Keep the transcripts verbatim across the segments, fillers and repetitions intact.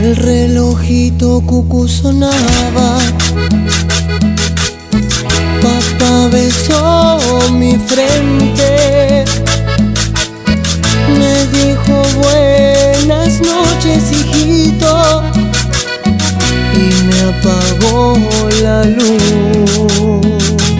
El relojito cucú sonaba, papá besó mi frente, me dijo buenas noches, hijito, y me apagó la luz.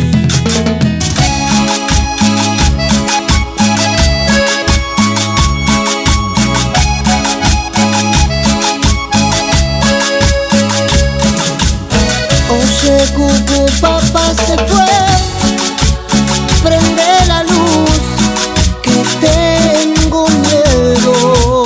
Oye, cucú, papá se fue, prende la luz, que tengo miedo.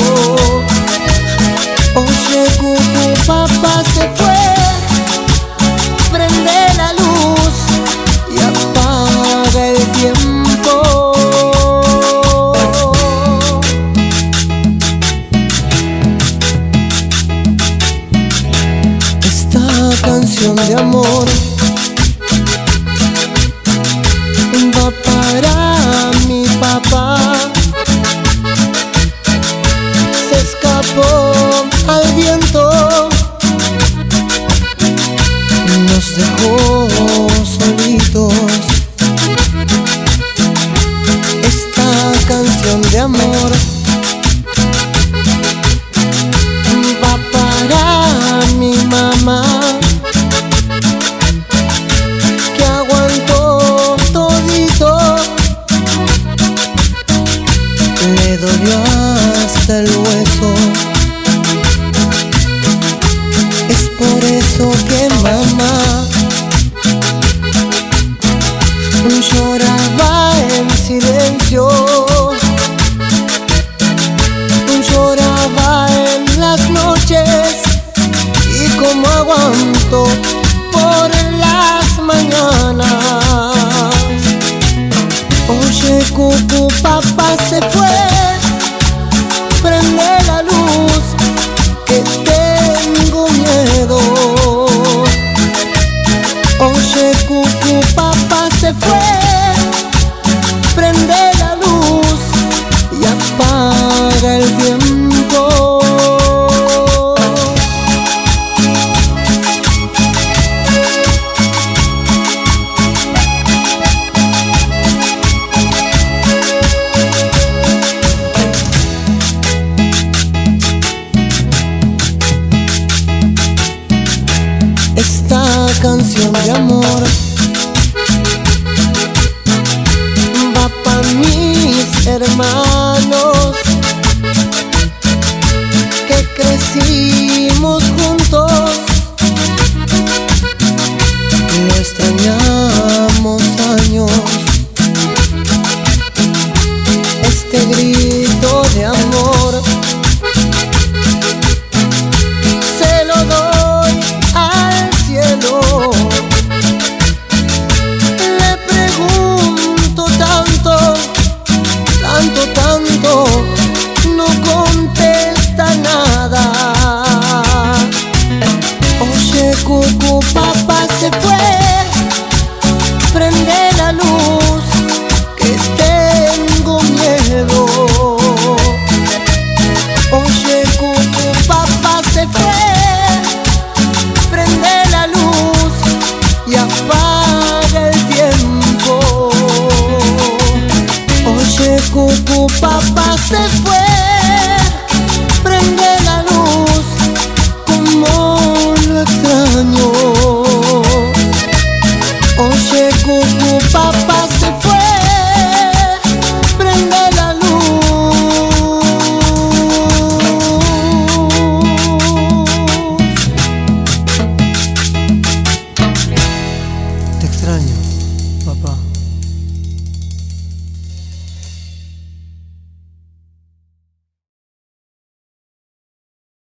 Oye, cucú, papá se fue, prende la luz y apaga el tiempo. Esta canción de amor va para mi papá. Se escapó al viento, nos dejó solitos. Esta canción de amor va para mi mamá, que aguantó todito, le dolió hasta el hueso. Es por eso que mamá lloraba en silencio, lloraba en las noches, y como aguanto por las mañanas. Oye, cucú, papá se fue, prende la luz, que tengo miedo. Oye, cucú, papá se fue, prende la luz y apaga el tiempo. Esta canción de amor va pa' mis hermanos, que crecimos juntos, lo extrañamos años. Este grito de amor se lo doy al cielo. Le pregunto tanto, tanto, tanto, no contesta nada. Oye, cucú, papá se fue, prende la luz, que tengo miedo. Oye, cucú, papá se fue, prende la luz y apaga el tiempo. Oye, cucú, papá se fue,